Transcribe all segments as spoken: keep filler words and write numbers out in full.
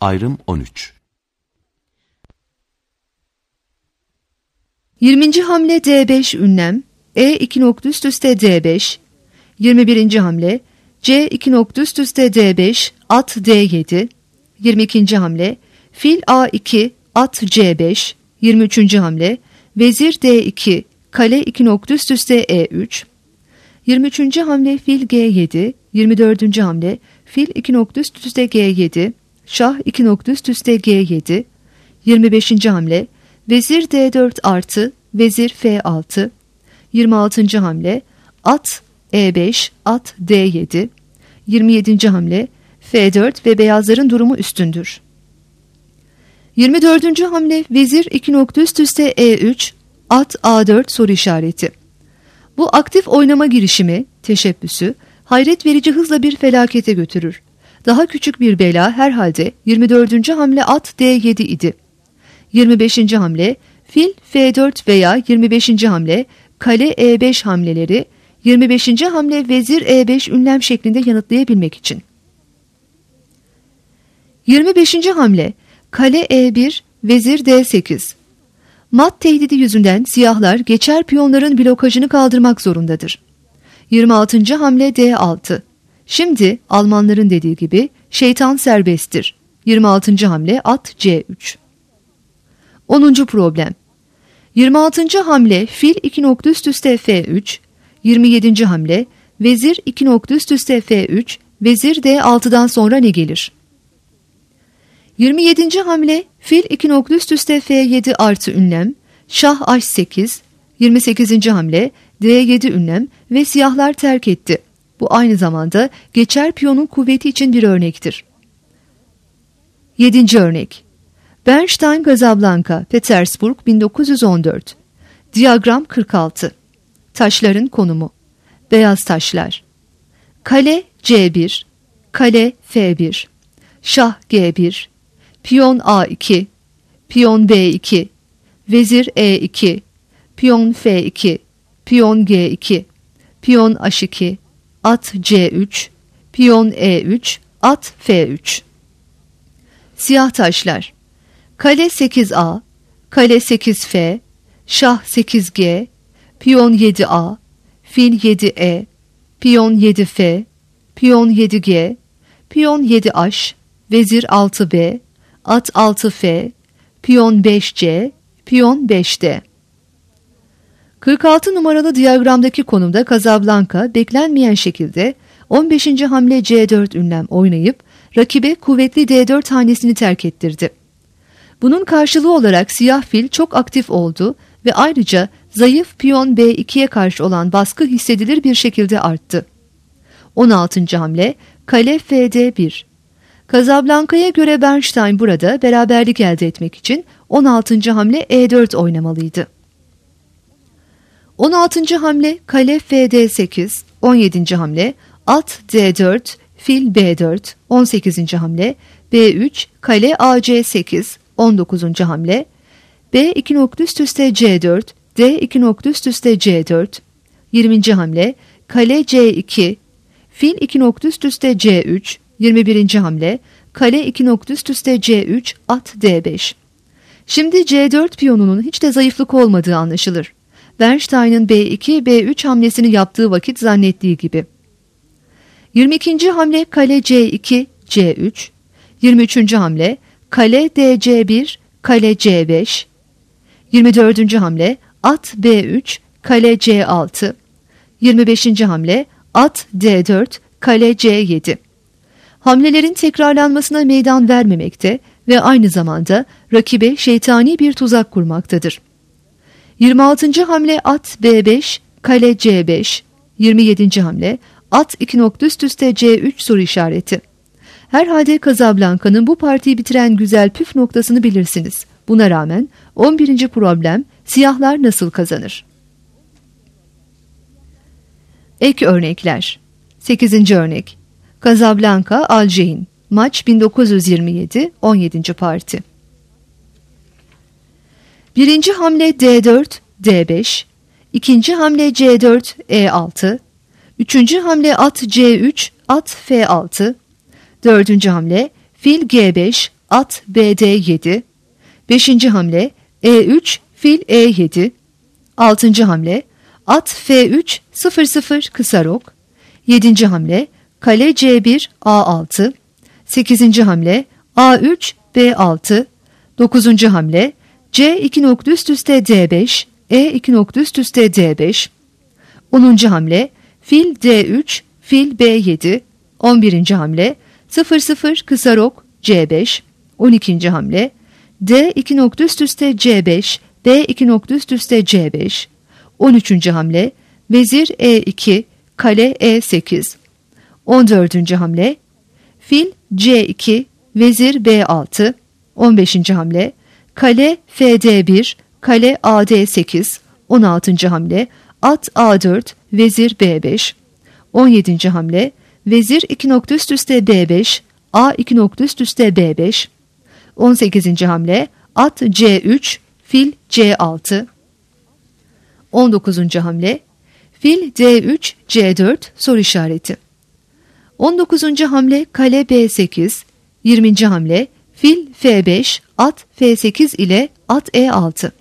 Ayrım on üç. yirminci hamle D beş ünlem, E iki nokta üst üste D beş, yirmi birinci hamle C iki nokta üst üste D beş, at D yedi, yirmi ikinci hamle fil A iki, at C beş, yirmi üçüncü hamle vezir D iki, kale iki nokta üst üste E üç, yirmi üçüncü hamle fil G yedi, yirmi dördüncü hamle fil iki nokta üst üste G yedi, şah iki nokta üst üste G yedi, yirmi beşinci hamle vezir D dört artı, vezir F altı, yirmi altıncı hamle at E beş, at D yedi, yirmi yedinci hamle F dört ve beyazların durumu üstündür. yirmi dördüncü hamle vezir iki nokta üst üste E üç, at A dört soru işareti. Bu aktif oynama girişimi, teşebbüsü, hayret verici hızla bir felakete götürür. Daha küçük bir bela herhalde yirmi dördüncü hamle at D yedi idi. yirmi beşinci hamle fil F dört veya yirmi beşinci hamle kale E beş hamleleri yirmi beşinci hamle vezir E beş ünlem şeklinde yanıtlayabilmek için. yirmi beşinci hamle kale E bir, vezir D sekiz. Mat tehdidi yüzünden siyahlar geçer piyonların blokajını kaldırmak zorundadır. yirmi altıncı hamle D altı. Şimdi Almanların dediği gibi şeytan serbesttir. yirmi altıncı hamle at C üç. onuncu problem. yirmi altıncı hamle fil iki nokta üst üste F üç, yirmi yedinci hamle vezir iki nokta üst üste F üç, vezir D altıdan sonra ne gelir? yirmi yedinci hamle fil iki nokta üst üste F yedi artı ünlem, şah H sekiz, yirmi sekizinci hamle D yedi ünlem ve siyahlar terk etti. Bu aynı zamanda geçer piyonun kuvveti için bir örnektir. yedinci örnek. Bernstein Casablanca, Petersburg bin dokuz yüz on dört. Diyagram kırk altı. Taşların konumu. Beyaz taşlar. Kale C bir, kale F bir, şah G bir, piyon A iki, piyon B iki, vezir E iki, piyon F iki, piyon G iki, piyon H iki, at C üç, piyon E üç, at F üç. Siyah taşlar. Kale sekiz A, kale sekiz F, şah sekiz G, piyon yedi A, fil yedi E, piyon yedi F, piyon yedi G, piyon yedi H, vezir altı B, at altı F, piyon beş C, piyon beş D. kırk altı numaralı diyagramdaki konumda Casablanca beklenmeyen şekilde on beşinci hamle C dört ünlem oynayıp rakibe kuvvetli D dört hanesini terk ettirdi. Bunun karşılığı olarak siyah fil çok aktif oldu ve ayrıca zayıf piyon B ikiye karşı olan baskı hissedilir bir şekilde arttı. on altıncı hamle kale F D bir. Casablanca'ya göre Bernstein burada beraberlik elde etmek için on altıncı hamle E dört oynamalıydı. on altıncı hamle kale F D sekiz, on yedinci hamle at D dört, fil B dört, on sekizinci hamle B üç, kale A C sekiz, on dokuzuncu hamle B iki nokta üst üste C dört, D iki nokta üst üste C dört, yirminci hamle kale C iki, fil iki nokta üst üste C üç, yirmi birinci hamle kale iki nokta üst üste C üç, at D beş. Şimdi C dört piyonunun hiç de zayıflık olmadığı anlaşılır. Bernstein'ın B iki, B üç hamlesini yaptığı vakit zannettiği gibi. yirmi ikinci hamle kale C iki, C üç, yirmi üçüncü hamle kale D C bir, kale C beş, yirmi dördüncü hamle at B üç, kale C altı, yirmi beşinci hamle at D dört, kale C yedi. Hamlelerin tekrarlanmasına meydan vermemekte ve aynı zamanda rakibe şeytani bir tuzak kurmaktadır. yirmi altıncı hamle at B beş, kale C beş, yirmi yedinci hamle at iki nokta üst üste C üç soru işareti. Herhalde Casablanca'nın bu partiyi bitiren güzel püf noktasını bilirsiniz. Buna rağmen on birinci problem siyahlar nasıl kazanır? Ek örnekler. sekizinci örnek. Casablanca Aljein. Maç bin dokuz yüz yirmi yedi, on yedinci parti. Birinci hamle D dört, D beş. İkinci hamle C dört, E altı. Üçüncü hamle at C üç, at F altı. Dördüncü hamle fil G beş, at B D yedi. beşinci hamle E üç fil E yedi. altıncı hamle at F üç sıfır sıfır kısa rok. yedinci hamle kale C bir A altı. sekizinci hamle A üç B altı. dokuzuncu hamle C iki nokta üst üste D beş, E iki nokta üst üste D beş. onuncu hamle fil D üç, fil B yedi. on birinci hamle sıfır sıfır kısa rok C beş. on ikinci hamle D iki nokta üst üste C beş, B iki nokta üst üste C beş. on üçüncü hamle vezir E iki, kale E sekiz. on dördüncü hamle fil C iki, vezir B altı. on beşinci hamle kale F D bir, kale A D sekiz. on altıncı hamle at A dört, vezir B beş. on yedinci hamle vezir iki nokta üst üste B beş, A iki nokta üst üste B beş. on sekizinci hamle at C üç, fil C altı. on dokuzuncu hamle fil D üç, C dört soru işareti. on dokuzuncu hamle kale B sekiz. yirminci hamle fil F beş, at F sekiz ile at E altı.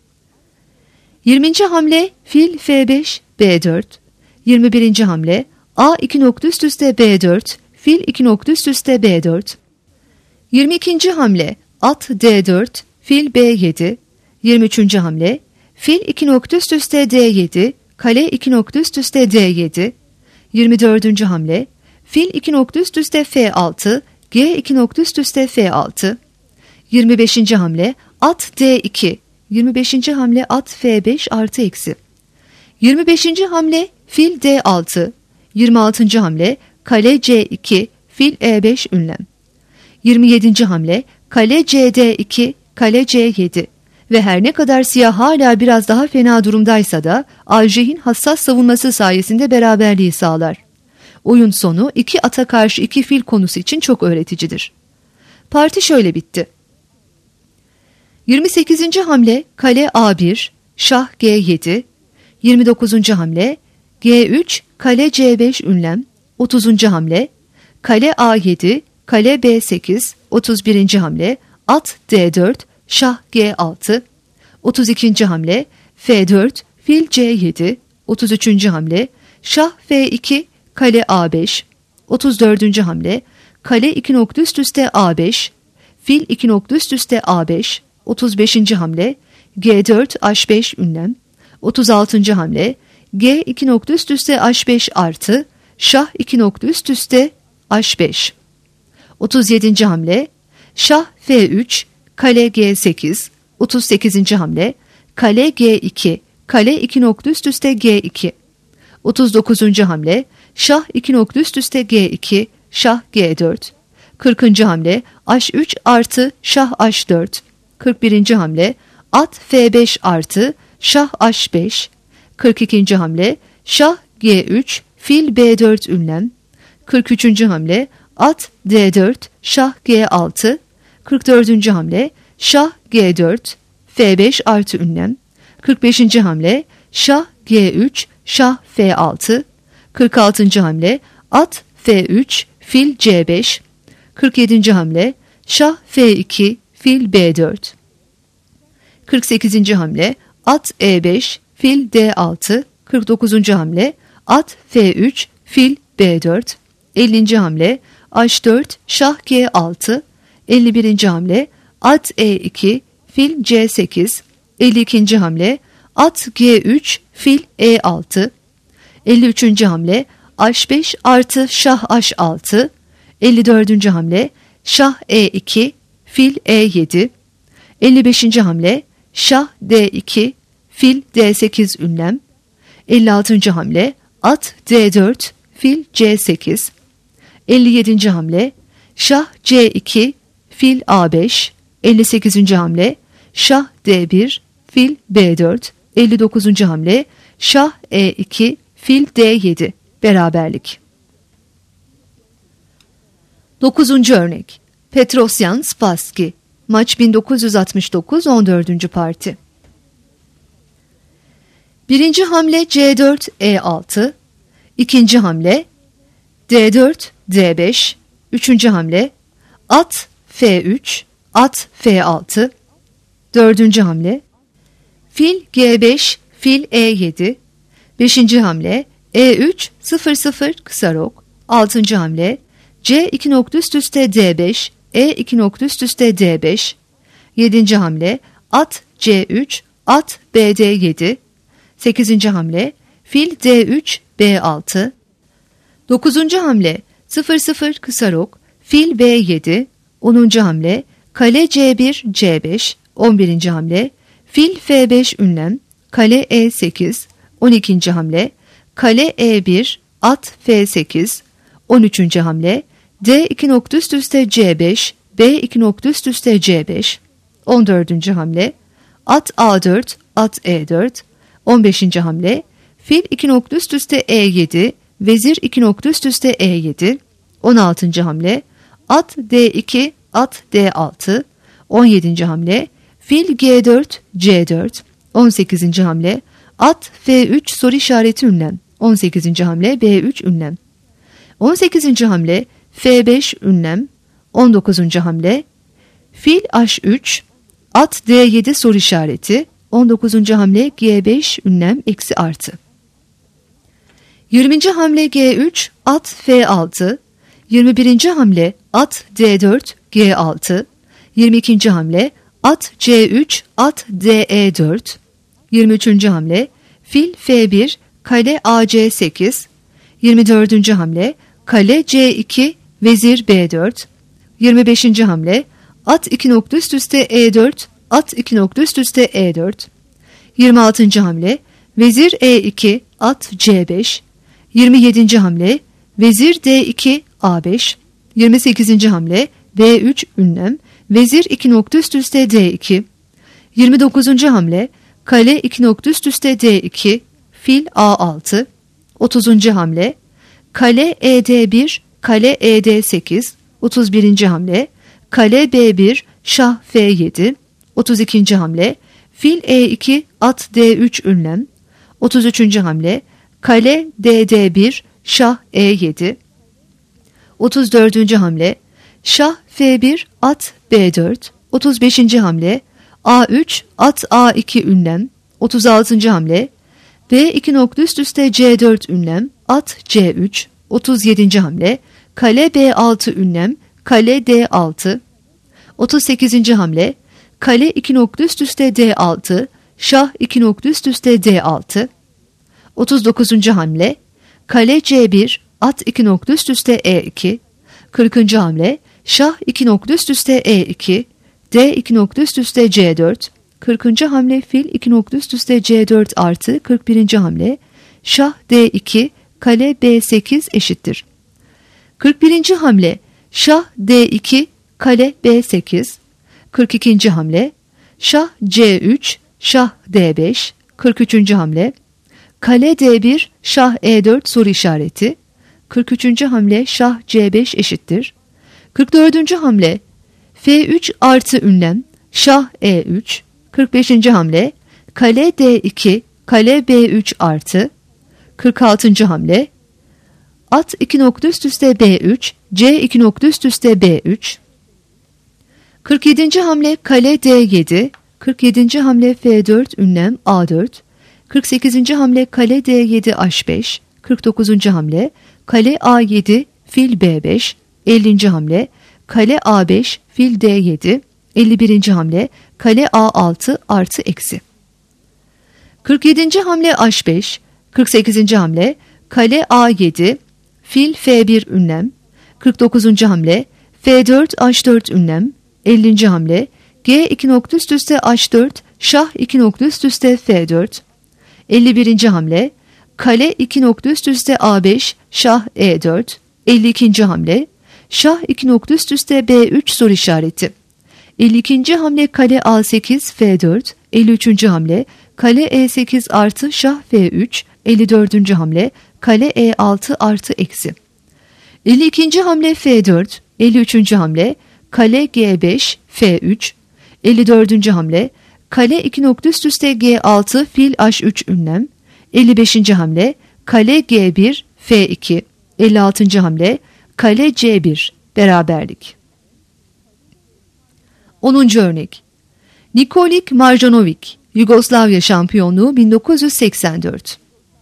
yirminci hamle fil F beş, B dört. yirmi birinci hamle A iki nokta üst üste B dört, fil iki nokta üst üste B dört. yirmi ikinci hamle at D dört, fil B yedi. yirmi üçüncü hamle fil iki nokta üst üste D yedi, kale iki nokta üst üste D yedi. yirmi dördüncü hamle fil iki nokta üst üste F altı, G iki nokta üst üste F altı. yirmi beşinci hamle at D iki. yirmi beşinci hamle at F beş artı eksi. yirmi beşinci hamle fil D altı. yirmi altıncı hamle kale C iki, fil E beş ünlem. yirmi yedinci hamle kale C D iki, kale C yedi. Ve her ne kadar siyah hala biraz daha fena durumdaysa da Aljeh'in hassas savunması sayesinde beraberliği sağlar. Oyun sonu iki ata karşı iki fil konusu için çok öğreticidir. Parti şöyle bitti. yirmi sekizinci hamle kale A bir, şah G yedi. yirmi dokuzuncu hamle G üç, kale C beş ünlem. otuzuncu hamle kale A yedi, kale B sekiz. otuz birinci hamle at D dört, şah G altı. otuz ikinci hamle F dört, fil C yedi. otuz üçüncü hamle şah F iki, kale A beş. otuz dördüncü hamle kale iki nokta üst üste A beş, fil iki nokta üst üste A beş. otuz beşinci hamle G dört, H beş ünlem. otuz altıncı hamle G iki nokta üst üste H beş artı, şah iki nokta üst üste H beş. otuz yedinci hamle şah F üç, kale G sekiz. otuz sekizinci hamle kale G iki, kale iki nokta üst üste G iki. otuz dokuzuncu hamle şah iki nokta üst üste G iki, şah G dört. kırkıncı hamle H üç artı, şah H dört. kırk birinci hamle at F beş artı, şah H beş. kırk ikinci hamle şah G üç, fil B dört ünlem. kırk üçüncü hamle at D dört, şah G altı. kırk dördüncü hamle şah G dört, F beş artı ünlem. kırk beşinci hamle şah G üç, şah F altı. kırk altıncı hamle at F üç, fil C beş. kırk yedinci hamle şah F iki, fil B dört. kırk sekizinci hamle at E beş, fil D altı. kırk dokuzuncu hamle at F üç, fil B dört. ellinci hamle H dört, şah G altı. elli birinci hamle at E iki, fil C sekiz. elli ikinci hamle at G üç, fil E altı. elli üçüncü hamle H beş artı, şah H altı. elli dördüncü hamle şah E iki, fil E yedi. elli beşinci hamle şah D iki, fil D sekiz ünlem. elli altıncı hamle at D dört, fil C sekiz. elli yedinci hamle şah C iki, fil A beş. elli sekizinci hamle şah D bir, fil B dört. elli dokuzuncu hamle şah E iki, fil D yedi. Beraberlik. dokuzuncu örnek. Petrosyan Spassky. Maç bin dokuz yüz altmış dokuz, on dördüncü parti. Birinci hamle C dört, E altı. İkinci hamle D dört, D beş. Üçüncü hamle at F üç, at F altı. Dördüncü hamle. Fil G beş, fil E yedi. Beşinci hamle. E üç, sıfır sıfır kısa rok. Altıncı hamle. C iki nokta üst üste D beş, E iki nokta üst üste D beş. Yedinci hamle. At C üç, at B D yedi. Sekizinci hamle. Fil D üç, B altı. Dokuzuncu hamle. sıfır sıfır kısa rok. Fil B yedi. Onuncu hamle. Kale C bir, C beş. On birinci hamle. Fil F beş ünlem. Kale E sekiz. On ikinci hamle. Kale E bir, at F sekiz. On üçüncü hamle. D iki nokta üst üste C beş, B iki nokta üst üste C beş. On dördüncü hamle. At A dört, at E dört. On beşinci hamle. Fil iki nokta üst üste E yedi, vezir iki nokta üst üste E yedi. On altıncı hamle. At D iki, at D altı. On yedinci hamle. Fil G dört, C dört. On sekizinci hamle. At F üç soru işareti ünlem. On sekizinci hamle B üç ünlem. On sekizinci hamle F beş ünlem. On dokuzuncu hamle. Fil H üç, at D yedi soru işareti. On dokuzuncu hamle G beş ünlem eksi artı. Yirminci hamle G üç, at F altı. Yirmi birinci hamle at D dört, G altı. Yirmi ikinci hamle at C üç, at D E dört. Yirmi üçüncü hamle fil F bir, kale A C sekiz. Yirmi dördüncü hamle kale C iki, vezir B dört. Yirmi beşinci hamle at iki nokta üst üste E dört, at iki nokta üst üste E dört. Yirmi altıncı hamle vezir E iki, at C beş. Yirmi yedinci hamle vezir D iki, A beş. Yirmi sekizinci hamle B üç ünlem, vezir iki nokta üst üste D iki. Yirmi dokuzuncu hamle kale iki nokta üst üste D iki, fil A altı. Otuzuncu hamle kale E D bir, kale E D sekiz. Otuz birinci hamle kale B bir, şah F yedi. Otuz ikinci hamle fil E iki, at D üç ünlem. Otuz üçüncü hamle kale D D bir, şah E yedi. Otuz dördüncü hamle şah F bir, at B dört. Otuz beşinci hamle A üç, at A iki ünlem. Otuz altıncı hamle B iki nokta üst üste C dört ünlem, at C üç. Otuz yedinci hamle kale B altı ünlem, kale D altı. Otuz sekizinci hamle kale iki nokta üst üste D altı, şah iki nokta üst üste D altı. Otuz dokuzuncu hamle kale C bir, at iki nokta üst üste E iki. Kırkıncı hamle şah iki nokta üst üste E iki, D iki nokta üst üste C dört. Kırkıncı hamle fil iki nokta üst üste C dört artı. Kırk birinci hamle şah D iki, kale B sekiz eşittir. Kırk birinci hamle şah D iki, kale B sekiz. Kırk ikinci hamle şah C üç, şah D beş. Kırk üçüncü hamle kale D bir, şah E dört soru işareti. Kırk üçüncü hamle şah C beş eşittir. Kırk dördüncü hamle F üç artı ünlem, şah E üç. Kırk beşinci hamle kale D iki, kale B üç artı. Kırk altıncı hamle at iki nokta üst üste B üç, C iki nokta üst üste B üç. Kırk yedinci hamle kale D yedi. Kırk yedinci hamle F dört ünlem A dört. Kırk sekizinci hamle kale D yedi H beş. Kırk dokuzuncu hamle kale A yedi, fil B beş. ellinci hamle kale A beş, fil D yedi. elli birinci hamle kale A altı artı eksi. kırk yedinci hamle H beş. kırk sekizinci hamle kale A yedi, fil F bir ünlem. kırk dokuzuncu hamle F dört H dört ünlem. ellinci hamle G iki nokta üst üste H dört, şah iki nokta üst üste F dört. elli birinci hamle kale iki nokta üst üste A beş, şah E dört. elli ikinci hamle şah iki nokta üst üste B üç soru işareti. elli ikinci hamle kale A sekiz, F dört. elli üçüncü hamle kale E sekiz artı şah F üç. elli dördüncü hamle kale E altı artı eksi. elli ikinci hamle F dört. elli üçüncü hamle kale G beş, F üç. elli dördüncü hamle kale iki nokta üst üste G altı, fil H üç ünlem. elli beşinci hamle kale G bir, F iki. elli altıncı hamle kale C bir beraberlik. onuncu örnek. Nikolik Marjanovic, Yugoslavya şampiyonluğu bin dokuz yüz seksen dört.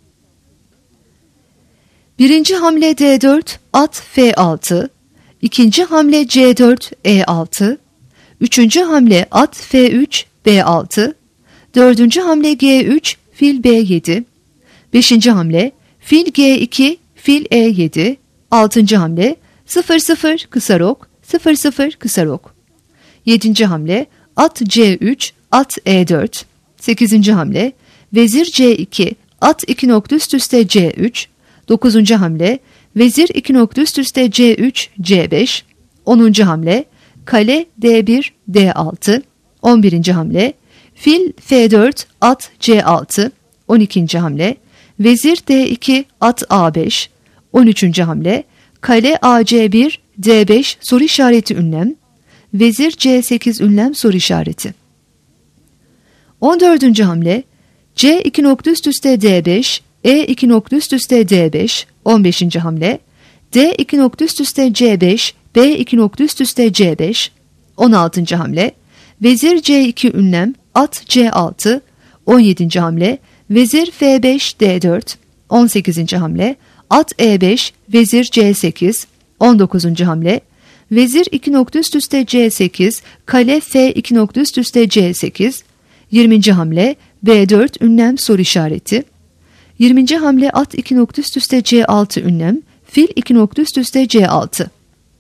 Birinci hamle D dört, at F altı, ikinci hamle C dört, E altı, üçüncü hamle at F üç, B altı, dördüncü hamle G üç, fil B yedi, beşinci hamle fil G iki, fil E yedi, altıncı hamle sıfır sıfır kısa rok, sıfır sıfır kısa rok, yedinci hamle at C üç, at E dört, sekizinci hamle vezir C iki, at iki nokta üst üste C üç, dokuzuncu hamle vezir iki nokta üst üste C üç, C beş, onuncu hamle kale D bir, D altı, on birinci hamle fil F dört, at C altı, on ikinci hamle vezir D iki, at A beş, on üçüncü hamle kale A C bir, D beş soru işareti ünlem, vezir C sekiz ünlem soru işareti. on dördüncü hamle C iki nokta üst üste D beş, E iki nokta üst üste D beş, on beşinci hamle D iki nokta üst üste C beş, B iki nokta üst üste C beş, on altıncı hamle vezir C iki ünlem, at C altı, on yedinci hamle vezir F beş, D dört, on sekizinci hamle at E beş, vezir C sekiz, on dokuzuncu hamle vezir iki nokta üst üste C sekiz, kale F iki nokta üst üste C sekiz, yirminci hamle B dört ünlem soru işareti, yirminci hamle at iki nokta üst üste C altı ünlem, fil iki nokta üst üste C altı.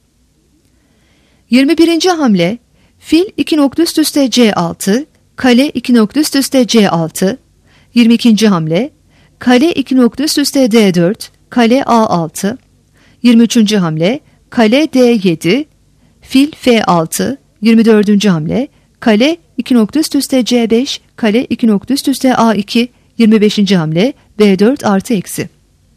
yirmi birinci hamle fil iki nokta üst üste C altı, kale iki nokta üst üste C altı, yirmi ikinci hamle kale iki nokta üst üste D dört, kale A altı, yirmi üçüncü hamle kale D yedi, fil F altı, yirmi dördüncü hamle kale iki nokta üst üste C beş, kale iki nokta üst üste A iki, yirmi beşinci hamle B dört artı eksi.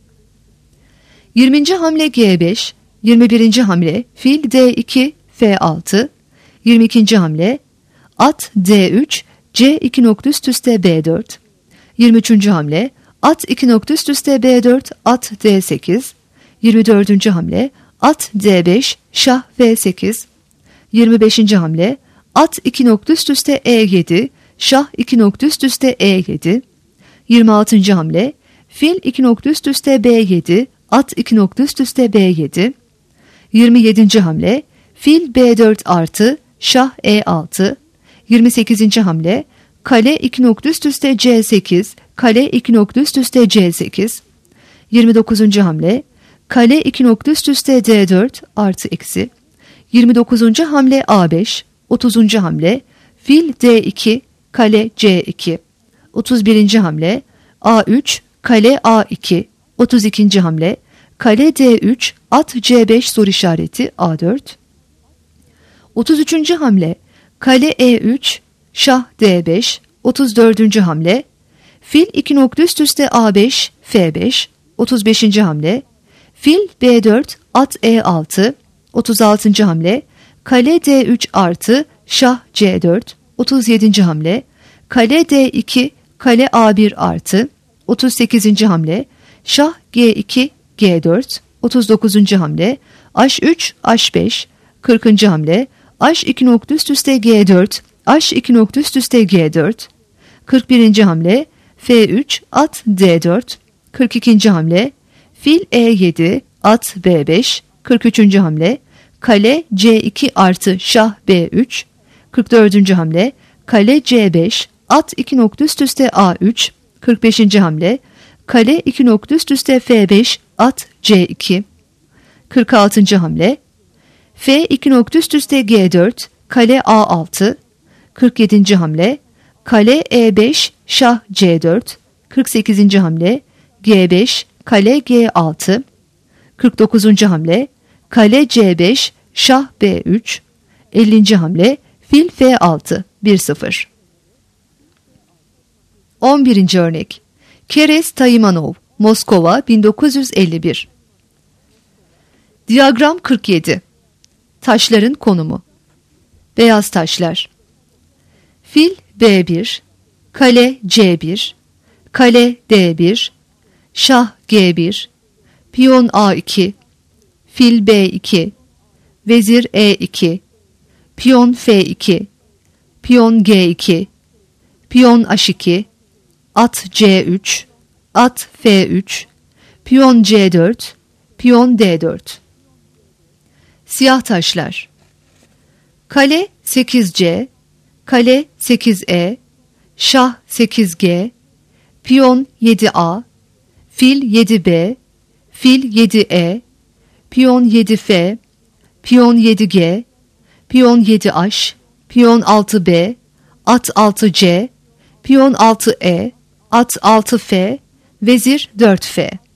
yirminci hamle G beş, yirmi birinci hamle fil D iki, F altı, yirmi ikinci hamle at D üç, C iki nokta üst üste B dört, yirmi üçüncü hamle at iki nokta üst üste B dört, at D sekiz, yirmi dördüncü hamle at D beş, şah F sekiz, yirmi beşinci hamle at iki nokta üst üste E yedi, şah iki nokta üst üste E yedi, yirmi altıncı hamle fil iki nokta üst üste B yedi, at iki nokta üst üste B yedi, yirmi yedinci hamle fil B dört artı, şah E altı, yirmi sekizinci hamle kale iki nokta üst üste C sekiz, kale iki nokta üst üste C sekiz, yirmi dokuzuncu hamle kale iki nokta üst üste D dört artı eksi, yirmi dokuzuncu hamle A beş, otuzuncu hamle fil D iki, kale C iki, otuz birinci hamle A üç, kale A iki, otuz ikinci hamle kale D üç, at C beş soru işareti A dört, otuz üçüncü hamle kale E üç, şah D beş, otuz dördüncü hamle fil iki nokta üst üste A beş, F beş, otuz beşinci hamle fil B dört, at E altı, otuz altıncı hamle kale D üç artı, şah C dört, otuz yedinci hamle kale D iki, kale A bir artı, otuz sekizinci hamle şah G iki, G dört, otuz dokuzuncu hamle H üç, H beş, kırkıncı hamle H iki nokta üst üste G dört, H iki nokta üst üste G dört, kırk birinci hamle F üç, at D dört, kırk ikinci hamle fil E yedi, at B beş, kırk üçüncü hamle kale C iki artı, şah B üç, kırk dördüncü hamle kale C beş, at iki nokta üst üste A üç, kırk beşinci hamle kale iki nokta üst üste F beş, at C iki, kırk altıncı hamle F iki nokta üst üste G dört, kale A altı, kırk yedinci hamle kale E beş, şah C dört, kırk sekizinci hamle G beş, kale G altı, kırk dokuzuncu hamle kale C beş, şah B üç, ellinci hamle fil F altı, bir sıfır. on birinci örnek Keres Taymanov, Moskova, bin dokuz yüz elli bir. Diyagram kırk yedi. Taşların konumu. Beyaz taşlar. Fil B bir, kale C bir, kale D bir, şah G bir, piyon A iki, fil B iki, vezir E iki, piyon F iki, piyon G iki, piyon H iki, at C üç, at F üç, piyon C dört, piyon D dört. Siyah taşlar. Kale sekiz C, kale sekiz E, şah sekiz G, piyon yedi A, fil yedi B, fil yedi E, piyon yedi F, piyon yedi G, piyon yedi H, piyon altı B, at altı C, piyon altı E, at altı F, vezir dört F.